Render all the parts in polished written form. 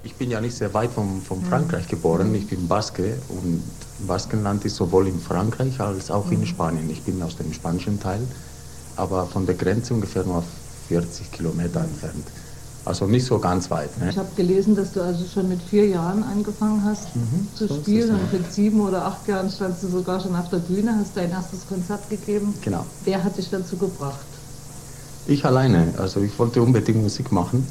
Ich bin ja nicht sehr weit von Frankreich geboren. Ich bin Baske und Baskenland ist sowohl in Frankreich als auch in Spanien. Ich bin aus dem spanischen Teil, aber von der Grenze ungefähr nur 40 Kilometer entfernt. Also nicht so ganz weit. Ne? Ich habe gelesen, dass du also schon mit 4 Jahren angefangen hast zu so spielen ist es, und mit 7 oder 8 Jahren standst du sogar schon auf der Bühne, hast dein erstes Konzert gegeben. Genau. Wer hat dich dazu gebracht? Ich alleine. Also ich wollte unbedingt Musik machen.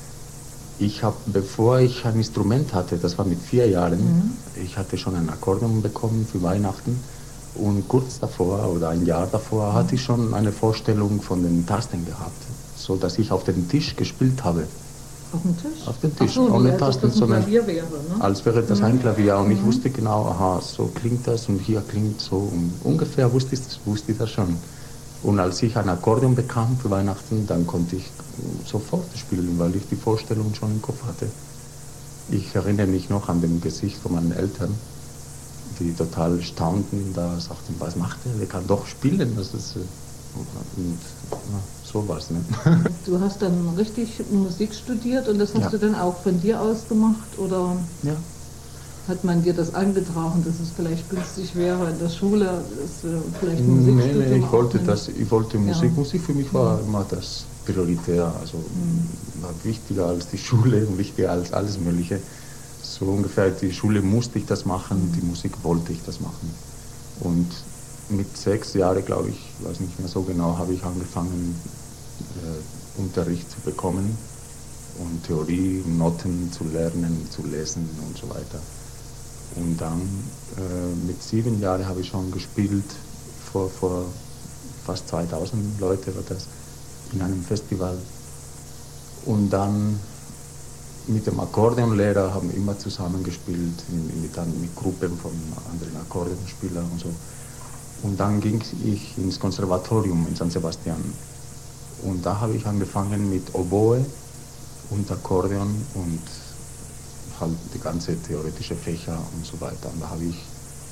Bevor ich ein Instrument hatte, das war mit 4 Jahren, ich hatte schon ein Akkordeon bekommen für Weihnachten und kurz davor oder ein Jahr davor hatte ich schon eine Vorstellung von den Tasten gehabt, so dass ich auf dem Tisch gespielt habe. Auf dem Tisch? Auf dem Tisch, Ach so, ohne als Tasten, das ein sondern Klavier wäre, ne? als wäre das ein Klavier und ich wusste genau, aha, so klingt das und hier klingt so und ungefähr wusste ich das schon. Und als ich ein Akkordeon bekam für Weihnachten, dann konnte ich sofort spielen, weil ich die Vorstellung schon im Kopf hatte. Ich erinnere mich noch an dem Gesicht von meinen Eltern, die total staunten, da sagten, was macht er? Der kann doch spielen. Das ist, und, ja, sowas. Ne? Du hast dann richtig Musik studiert und das hast Ja. du dann auch von dir aus gemacht oder Ja. hat man dir das angetragen, dass es vielleicht günstig wäre in der Schule, dass vielleicht ein Musikstudium Nee, ich wollte aufnimmst? ich wollte Musik. Ja. Musik für mich war immer das Prioritär, also war wichtiger als die Schule und wichtiger als alles Mögliche. So ungefähr, die Schule musste ich das machen, die Musik wollte ich das machen. Und mit 6 Jahren, glaube ich, weiß nicht mehr so genau, habe ich angefangen, Unterricht zu bekommen und Theorie, Noten zu lernen, zu lesen und so weiter. Und dann mit 7 Jahren habe ich schon gespielt, vor fast 2000 Leute war das, in einem Festival. Und dann mit dem Akkordeonlehrer haben wir immer zusammen gespielt, mit Gruppen von anderen Akkordeonspielern und so. Und dann ging ich ins Konservatorium in San Sebastian. Und da habe ich angefangen mit Oboe und Akkordeon und halt die ganze theoretische Fächer und so weiter. Und da habe ich,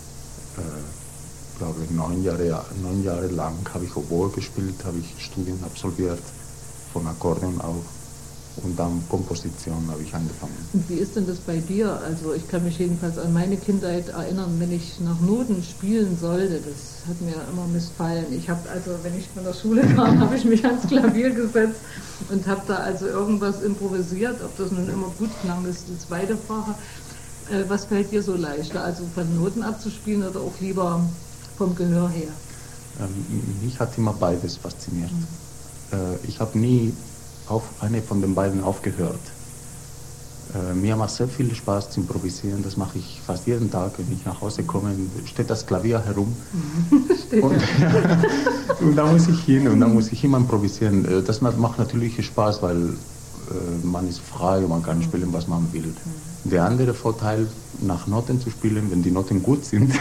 glaube ich, 9 Jahre lang habe ich Oboe gespielt, habe ich Studien absolviert, von Akkordeon auch. Und dann Komposition habe ich angefangen. Und wie ist denn das bei dir? Also ich kann mich jedenfalls an meine Kindheit erinnern, wenn ich nach Noten spielen sollte, das hat mir immer missfallen. Ich habe also, wenn ich von der Schule kam, habe ich mich ans Klavier gesetzt und habe da also irgendwas improvisiert, ob das nun immer gut klang, ist die zweite Frage. Was fällt dir so leichter, also von Noten abzuspielen oder auch lieber vom Gehör her? Mich hat immer beides fasziniert. Ich habe nie auf eine von den beiden aufgehört. Mir macht sehr viel Spaß zu improvisieren, das mache ich fast jeden Tag, wenn ich nach Hause komme, steht das Klavier herum und da muss ich hin und da muss ich immer improvisieren. Das macht natürlich Spaß, weil man ist frei und man kann spielen, was man will. Der andere Vorteil, nach Noten zu spielen, wenn die Noten gut sind,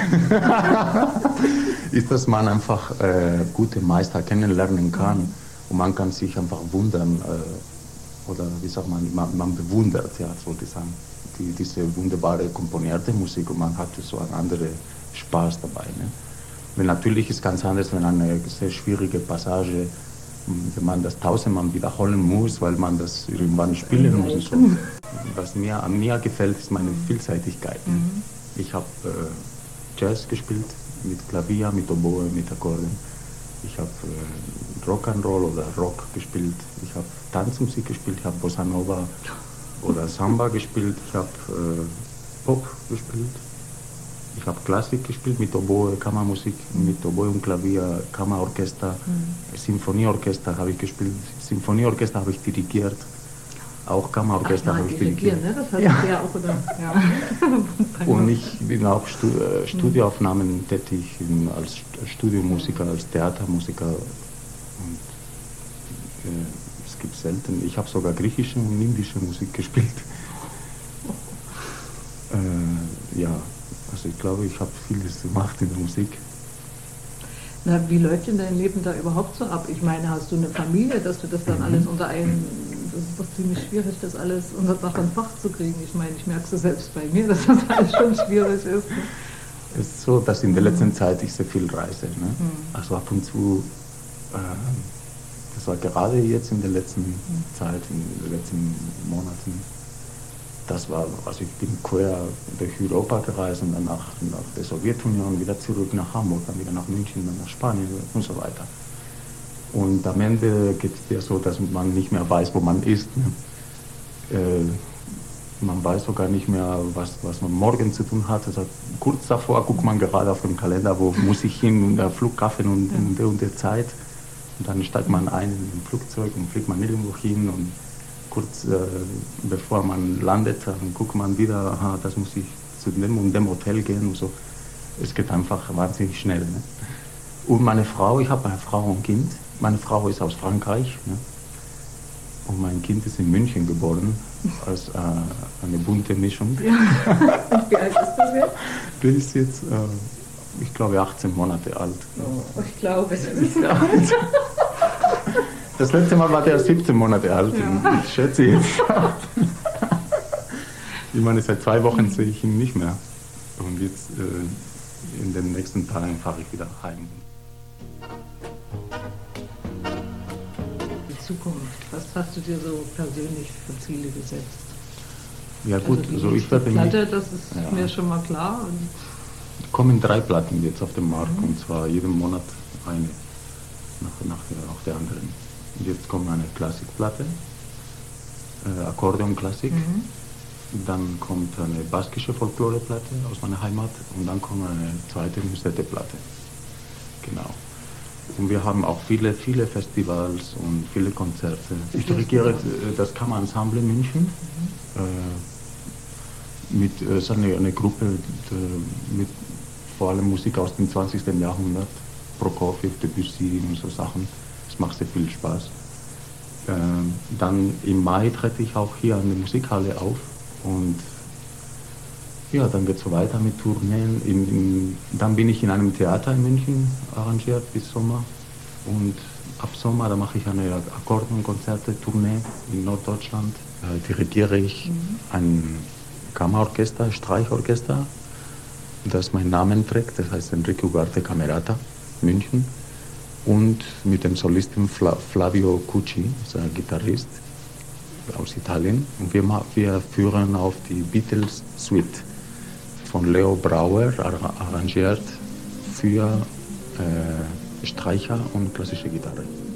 ist, dass man einfach gute Meister kennenlernen kann. Und man kann sich einfach wundern, oder wie sagt man bewundert, ja, sollte ich sagen, diese wunderbare komponierte Musik und man hat so einen anderen Spaß dabei. Ne? Weil natürlich ist ganz anders, wenn eine sehr schwierige Passage, wenn man das tausendmal wiederholen muss, weil man das irgendwann spielen muss und so. Was mir an mir gefällt, ist meine Vielseitigkeit. Ne? Ich habe Jazz gespielt, mit Klavier, mit Oboe, mit Akkordeon. Ich habe Rock'n'Roll oder Rock gespielt, ich habe Tanzmusik gespielt, ich habe Bossa Nova oder Samba gespielt, ich habe Pop gespielt, ich habe Klassik gespielt mit Oboe, Kammermusik, mit Oboe und Klavier, Kammerorchester, Sinfonieorchester habe ich gespielt, Sinfonieorchester habe ich dirigiert, auch Kammerorchester habe ich dirigiert. Ne? Das hat ja auch, oder? Ja. Und ich bin auch Studioaufnahmen tätig als Studiomusiker, als Theatermusiker. Und es gibt selten, ich habe sogar griechische und indische Musik gespielt. Ja, also ich glaube, ich habe vieles gemacht in der Musik. Na, wie läuft denn dein Leben da überhaupt so ab? Ich meine, hast du eine Familie, dass du das dann alles unter einen, das ist doch ziemlich schwierig, das alles unter Dach und Fach zu kriegen. Ich meine, ich merke es selbst bei mir, dass das alles schon schwierig ist. Es ist so, dass in der letzten Zeit ich sehr viel reise. Ne? Also ab und zu, das war gerade jetzt in der letzten Zeit, in den letzten Monaten, das war, also ich bin quer durch Europa gereist und dann nach der Sowjetunion wieder zurück nach Hamburg, dann wieder nach München, dann nach Spanien und so weiter. Und am Ende geht es dir so, dass man nicht mehr weiß, wo man ist. Ne? Man weiß sogar nicht mehr, was man morgen zu tun hat. Also kurz davor guckt man gerade auf dem Kalender, wo muss ich hin, und der Flughafen und der Zeit. Und dann steigt man ein in ein Flugzeug und fliegt man irgendwo hin. Und kurz bevor man landet, dann guckt man wieder, aha, das muss ich zu dem und dem Hotel gehen und so. Es geht einfach wahnsinnig schnell. Ne? Und meine Frau, ich habe eine Frau und ein Kind. Meine Frau ist aus Frankreich. Ne? Und mein Kind ist in München geboren, als eine bunte Mischung. Ja. Wie alt ist das jetzt? Der ist jetzt, ich glaube, 18 Monate alt. Oh, ich glaube, es ist alt. Das letzte Mal war der 17 Monate alt. Ja. Ich schätze jetzt. Ich meine, seit 2 Wochen sehe ich ihn nicht mehr. Und jetzt in den nächsten Tagen fahre ich wieder heim. Zukunft? Was hast du dir so persönlich für Ziele gesetzt? Ja gut, also ich werde Platte, das ist mir schon mal klar. Es kommen 3 Platten jetzt auf den Markt, und zwar jeden Monat eine nach der anderen. Und jetzt kommt eine Klassikplatte, Akkordeonklassik, dann kommt eine baskische Folkloreplatte aus meiner Heimat und dann kommt eine zweite Musette-Platte. Genau. Und wir haben auch viele Festivals und viele Konzerte. Ich dirigiere das Kammerensemble München. Es ist eine Gruppe mit vor allem Musik aus dem 20. Jahrhundert. Prokofjew, Debussy und so Sachen. Das macht sehr viel Spaß. Dann im Mai trete ich auch hier an der Musikhalle auf. Und ja, dann geht es so weiter mit Tourneen. Dann bin ich in einem Theater in München arrangiert bis Sommer. Und ab Sommer, da mache ich eine Akkordeonkonzerte-Tournee in Norddeutschland. Dirigiere ich ein Kammerorchester, Streichorchester, das meinen Namen trägt. Das heißt Enrique Ugarte Camerata, München. Und mit dem Solisten Flavio Cucci, ist ein Gitarrist aus Italien. Und wir führen auf die Beatles Suite von Leo Brauer, arrangiert für Streicher und klassische Gitarre.